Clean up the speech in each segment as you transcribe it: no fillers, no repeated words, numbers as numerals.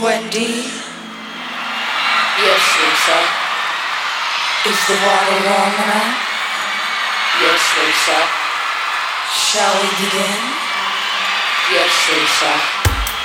Wendy? Yes, Lisa. Is the water warm enough? Yes, Lisa. Shall we begin? Yes, Lisa.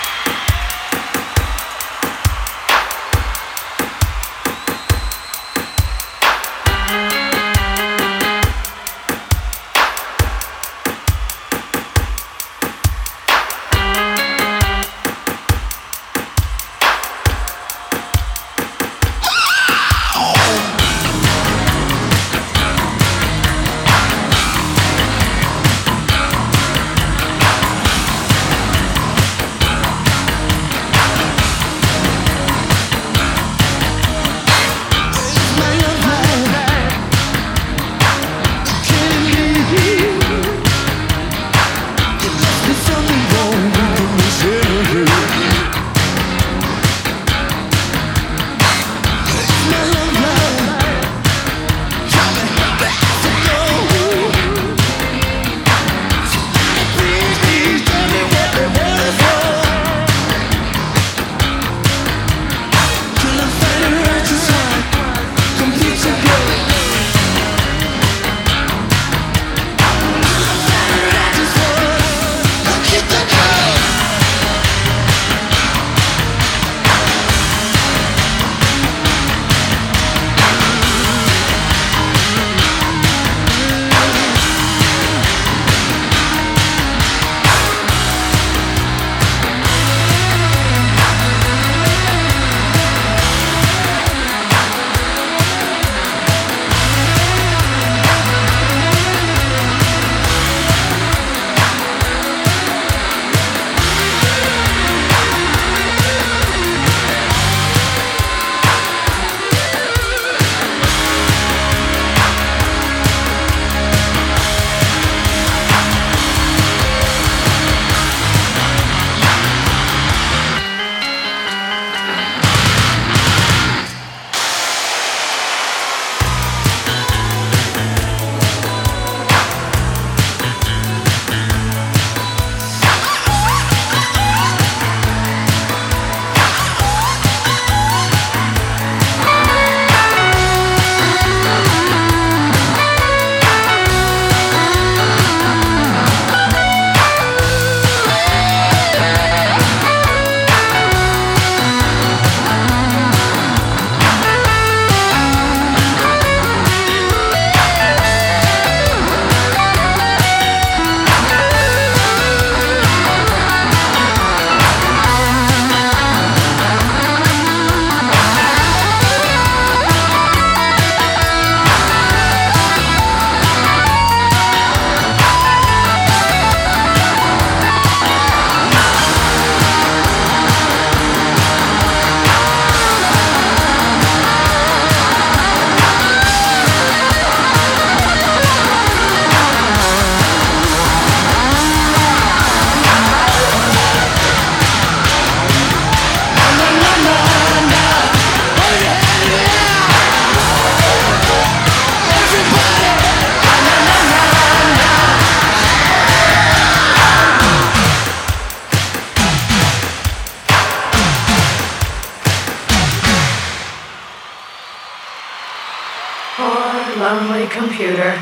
Lonely computer.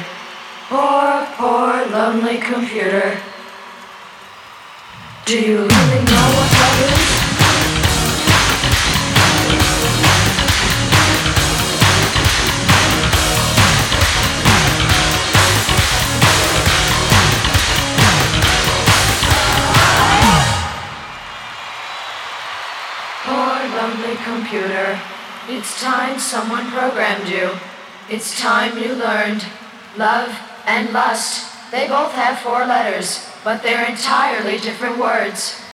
Poor, poor, lonely computer. Do you really know what that is? Poor, lonely computer. It's time someone programmed you. It's time you learned. Love and lust, they both have 4 letters, but they're entirely different words.